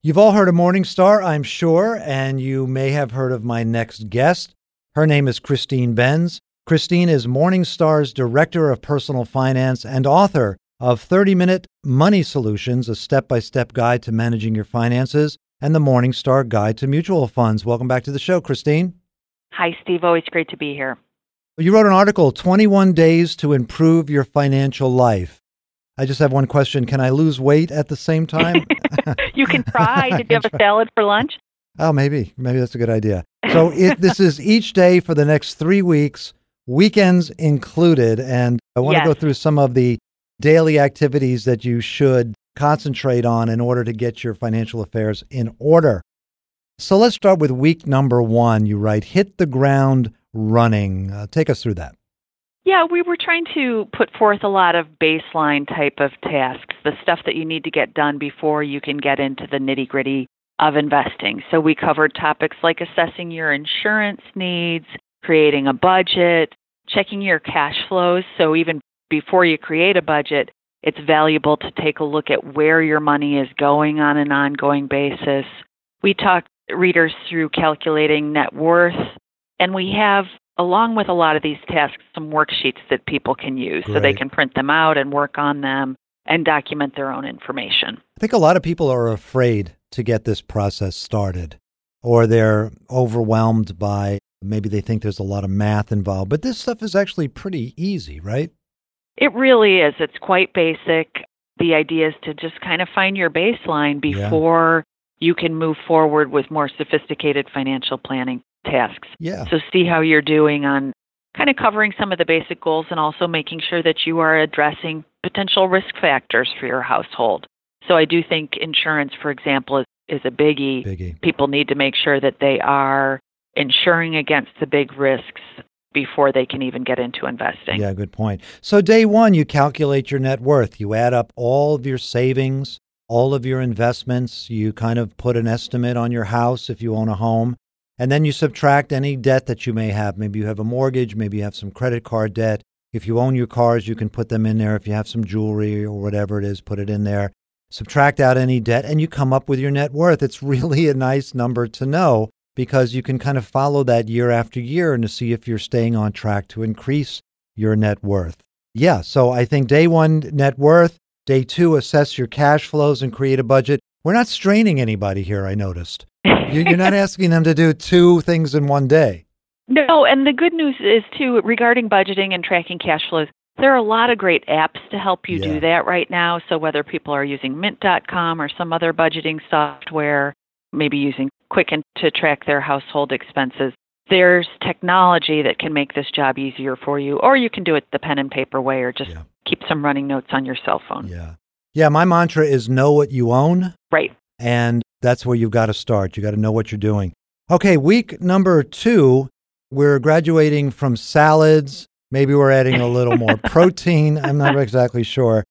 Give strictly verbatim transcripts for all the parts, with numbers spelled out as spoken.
You've all heard of Morningstar, I'm sure, and you may have heard of my next guest. Her name is Christine Benz. Christine is Morningstar's Director of Personal Finance and author of thirty-Minute Money Solutions, a step-by-step guide to managing your finances, and the Morningstar Guide to Mutual Funds. Welcome back to the show, Christine. Hi, Steve. Always great to be here. You wrote an article, twenty-one Days to Improve Your Financial Life. I just have one question. Can I lose weight at the same time? You can try. Did you have a salad for lunch? Oh, maybe. Maybe that's a good idea. So it, this is each day for the next three weeks, weekends included. And I want Yes. to go through some of the daily activities that you should concentrate on in order to get your financial affairs in order. So let's start with week number one. You write, hit the ground running. Uh, take us through that. Yeah, we were trying to put forth a lot of baseline type of tasks, the stuff that you need to get done before you can get into the nitty-gritty of investing. So we covered topics like assessing your insurance needs, creating a budget, checking your cash flows. So even before you create a budget, it's valuable to take a look at where your money is going on an ongoing basis. We talked readers through calculating net worth, and we have, along with a lot of these tasks, some worksheets that people can use so they Great. can print them out and work on them and document their own information. I think a lot of people are afraid to get this process started, or they're overwhelmed by, maybe they think there's a lot of math involved, but this stuff is actually pretty easy, right? It really is. It's quite basic. The idea is to just kind of find your baseline before you can move forward with more sophisticated financial planning tasks. Yeah. So see how you're doing on kind of covering some of the basic goals and also making sure that you are addressing potential risk factors for your household. So I do think insurance, for example, is, is a biggie. Biggie. People need to make sure that they are insuring against the big risks before they can even get into investing. Yeah, good point. So day one, you calculate your net worth. You add up all of your savings, all of your investments. You kind of put an estimate on your house if you own a home. And then you subtract any debt that you may have. Maybe you have a mortgage, maybe you have some credit card debt. If you own your cars, you can put them in there. If you have some jewelry or whatever it is, put it in there. Subtract out any debt and you come up with your net worth. It's really a nice number to know because you can kind of follow that year after year and to see if you're staying on track to increase your net worth. Yeah, so I think day one, net worth. Day two, assess your cash flows and create a budget. We're not straining anybody here, I noticed. You- You're not asking them to do two things in one day. No, and the good news is, too, regarding budgeting and tracking cash flows, there are a lot of great apps to help you Yeah. do that right now. So whether people are using mint dot com or some other budgeting software, maybe using Quicken to track their household expenses, there's technology that can make this job easier for you. Or you can do it the pen and paper way or just Yeah. keep some running notes on your cell phone. Yeah. Yeah, my mantra is know what you own. Right. And that's where you've got to start. You got to know what you're doing. Okay, week number two, we're graduating from salads. Maybe we're adding a little more protein. I'm not exactly sure.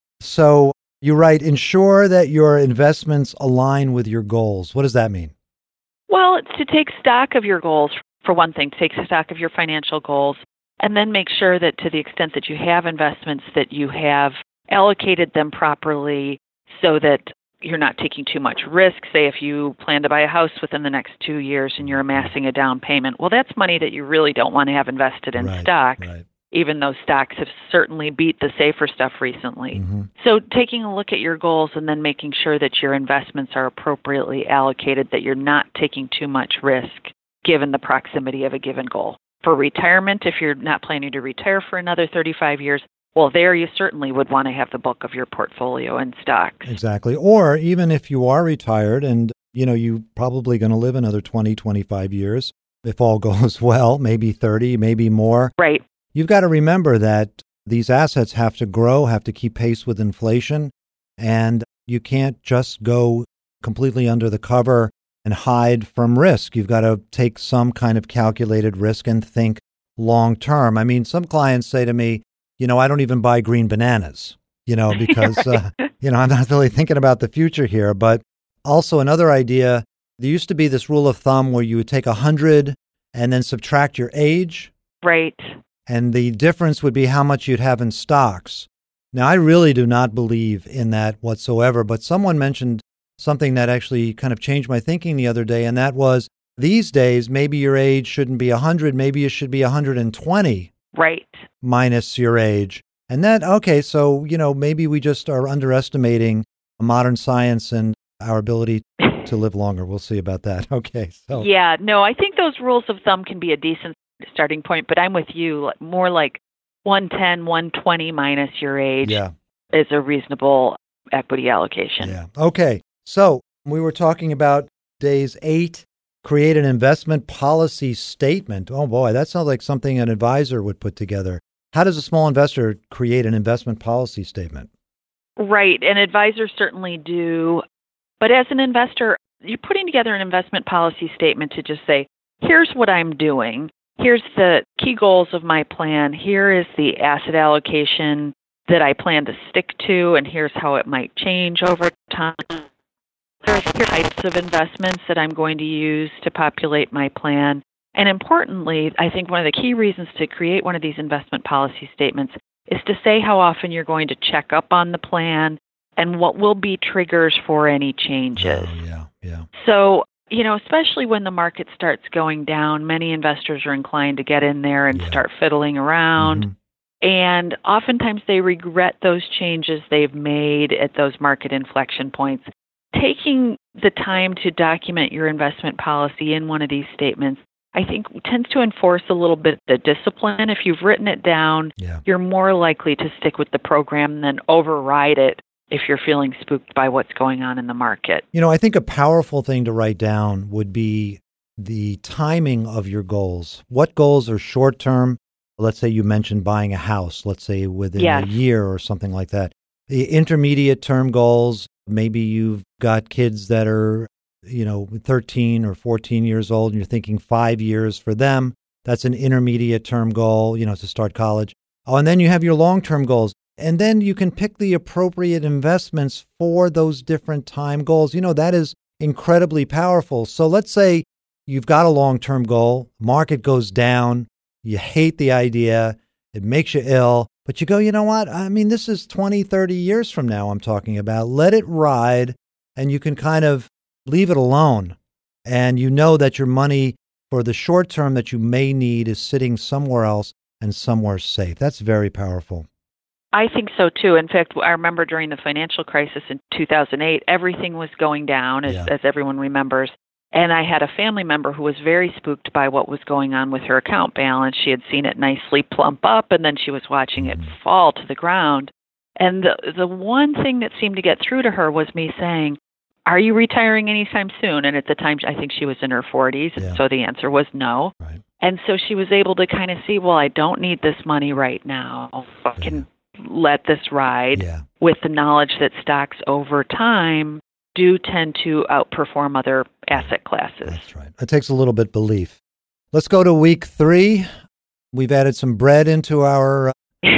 So you write, ensure that your investments align with your goals. What does that mean? Well, it's to take stock of your goals, for one thing, to take stock of your financial goals, and then make sure that to the extent that you have investments, that you have allocated them properly so that you're not taking too much risk. Say if you plan to buy a house within the next two years and you're amassing a down payment, well, that's money that you really don't want to have invested in Right, stock, right. even though stocks have certainly beat the safer stuff recently. Mm-hmm. So taking a look at your goals and then making sure that your investments are appropriately allocated, that you're not taking too much risk given the proximity of a given goal. For retirement, if you're not planning to retire for another thirty-five years, well, there you certainly would want to have the bulk of your portfolio in stocks. Exactly. Or even if you are retired and, you know, you're probably going to live another twenty, twenty-five years, if all goes well, maybe thirty, maybe more. Right. You've got to remember that these assets have to grow, have to keep pace with inflation, and you can't just go completely under the cover and hide from risk. You've got to take some kind of calculated risk and think long term. I mean, some clients say to me, you know, I don't even buy green bananas, you know, because, uh, you know, I'm not really thinking about the future here. But also another idea, there used to be this rule of thumb where you would take one hundred and then subtract your age. Right. And the difference would be how much you'd have in stocks. Now, I really do not believe in that whatsoever, but someone mentioned something that actually kind of changed my thinking the other day, and that was these days, maybe your age shouldn't be one hundred, maybe it should be one hundred twenty. Right. Minus your age. And that, okay, so, you know, maybe we just are underestimating modern science and our ability to live longer. We'll see about that. Okay. So yeah, no, I think those rules of thumb can be a decent starting point, but I'm with you. More like one ten, one twenty minus your age yeah. is a reasonable equity allocation. Yeah. Okay. So we were talking about days eight, create an investment policy statement. Oh boy, that sounds like something an advisor would put together. How does a small investor create an investment policy statement? Right. And advisors certainly do. But as an investor, you're putting together an investment policy statement to just say, here's what I'm doing. Here's the key goals of my plan. Here is the asset allocation that I plan to stick to, and here's how it might change over time. Here's the types of investments that I'm going to use to populate my plan. And importantly, I think one of the key reasons to create one of these investment policy statements is to say how often you're going to check up on the plan and what will be triggers for any changes. Oh, yeah, yeah. So, you know, especially when the market starts going down, many investors are inclined to get in there and Yeah. start fiddling around. Mm-hmm. And oftentimes they regret those changes they've made at those market inflection points. Taking the time to document your investment policy in one of these statements, I think, tends to enforce a little bit the discipline. If you've written it down, Yeah. you're more likely to stick with the program than override it if you're feeling spooked by what's going on in the market. You know, I think a powerful thing to write down would be the timing of your goals. What goals are short term? Let's say you mentioned buying a house, let's say within Yes. a year or something like that. The intermediate term goals, maybe you've got kids that are, you know, thirteen or fourteen years old and you're thinking five years for them. That's an intermediate term goal, you know, to start college. Oh, and then you have your long-term goals. And then you can pick the appropriate investments for those different time goals. You know, that is incredibly powerful. So let's say you've got a long-term goal, market goes down, you hate the idea, it makes you ill, but you go, you know what? I mean, this is twenty, thirty years from now I'm talking about. Let it ride, and you can kind of leave it alone. And you know that your money for the short term that you may need is sitting somewhere else and somewhere safe. That's very powerful. I think so too. In fact, I remember during the financial crisis in two thousand eight, everything was going down, as, Yeah. as everyone remembers. And I had a family member who was very spooked by what was going on with her account balance. She had seen it nicely plump up, and then she was watching it fall to the ground. And the, the one thing that seemed to get through to her was me saying, are you retiring anytime soon? And at the time, I think she was in her forties, Yeah. so the answer was no. Right. And so she was able to kind of see, well, I don't need this money right now. I can let this ride, Yeah. with the knowledge that stocks over time do tend to outperform other asset classes. That's right. It takes a little bit belief. Let's go to week three. We've added some bread into our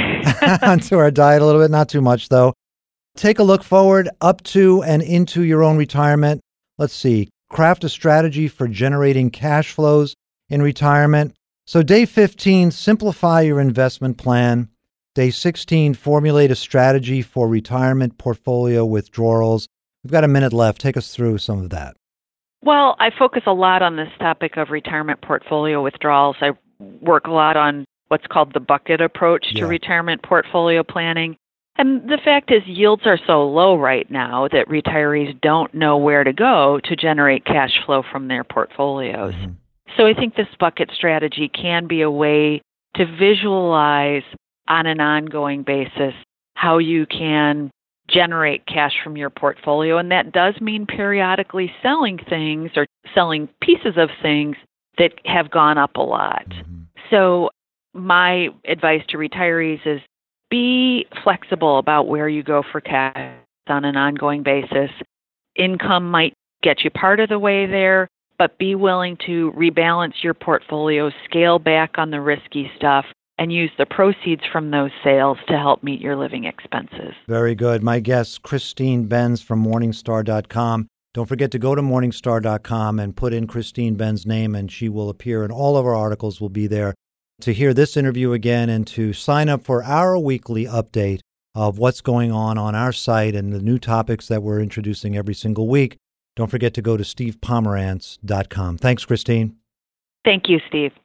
onto our diet a little bit, not too much though. Take a look forward up to and into your own retirement. Let's see. Craft a strategy for generating cash flows in retirement. So day fifteen, simplify your investment plan. Day sixteen, formulate a strategy for retirement portfolio withdrawals. We've got a minute left. Take us through some of that. Well, I focus a lot on this topic of retirement portfolio withdrawals. I work a lot on what's called the bucket approach Yeah. to retirement portfolio planning. And the fact is, yields are so low right now that retirees don't know where to go to generate cash flow from their portfolios. Mhm. So I think this bucket strategy can be a way to visualize on an ongoing basis how you can generate cash from your portfolio. And that does mean periodically selling things or selling pieces of things that have gone up a lot. Mhm. So my advice to retirees is be flexible about where you go for cash on an ongoing basis. Income might get you part of the way there, but be willing to rebalance your portfolio, scale back on the risky stuff, and use the proceeds from those sales to help meet your living expenses. Very good. My guest, Christine Benz from Morningstar dot com. Don't forget to go to Morningstar dot com and put in Christine Benz's name, and she will appear, and all of our articles will be there. To hear this interview again and to sign up for our weekly update of what's going on on our site and the new topics that we're introducing every single week, Don't forget to go to steve pomerantz dot com. Thanks, Christine. Thank you, Steve.